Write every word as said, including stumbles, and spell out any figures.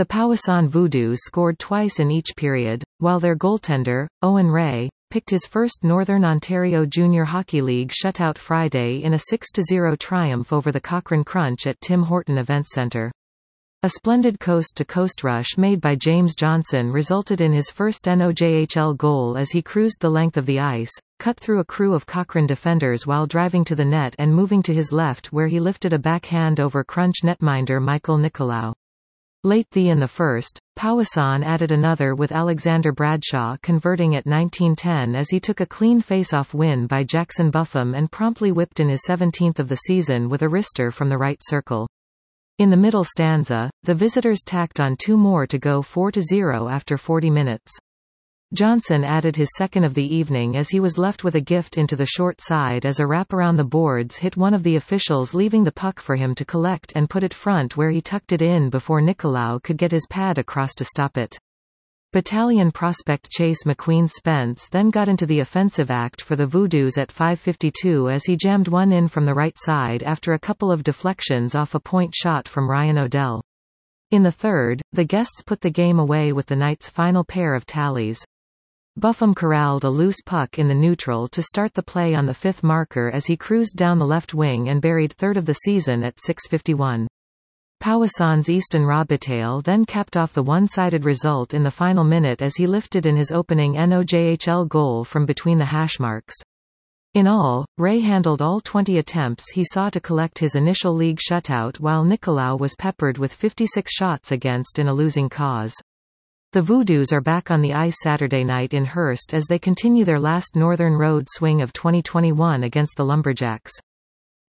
The Powassan Voodoos scored twice in each period, while their goaltender, Owen Ray, picked his first Northern Ontario Junior Hockey League shutout Friday in a six to zero triumph over the Cochrane Crunch at Tim Horton Events Centre. A splendid coast-to-coast rush made by James Johnson resulted in his first N O J H L goal as he cruised the length of the ice, cut through a crew of Cochrane defenders while driving to the net and moving to his left where he lifted a backhand over Crunch netminder Michael Nicolau. Late the in the first, Powassan added another with Alexander Bradshaw converting at nineteen ten as he took a clean face-off win by Jackson Buffum and promptly whipped in his seventeenth of the season with a wrister from the right circle. In the middle stanza, the visitors tacked on two more to go four to zero after forty minutes. Johnson added his second of the evening as he was left with a gift into the short side as a wrap around the boards hit one of the officials, leaving the puck for him to collect and put it front where he tucked it in before Nicolau could get his pad across to stop it. Battalion prospect Chase McQueen Spence then got into the offensive act for the Voodoos at five fifty-two as he jammed one in from the right side after a couple of deflections off a point shot from Ryan O'Dell. In the third, the guests put the game away with the night's final pair of tallies. Buffum corralled a loose puck in the neutral to start the play on the fifth marker as he cruised down the left wing and buried third of the season at six fifty-one. Powassan's Easton Robitaille then capped off the one-sided result in the final minute as he lifted in his opening N O J H L goal from between the hash marks. In all, Ray handled all twenty attempts he saw to collect his initial league shutout while Nicolau was peppered with fifty-six shots against in a losing cause. The Voodoos are back on the ice Saturday night in Hearst as they continue their last Northern Road swing of twenty twenty-one against the Lumberjacks.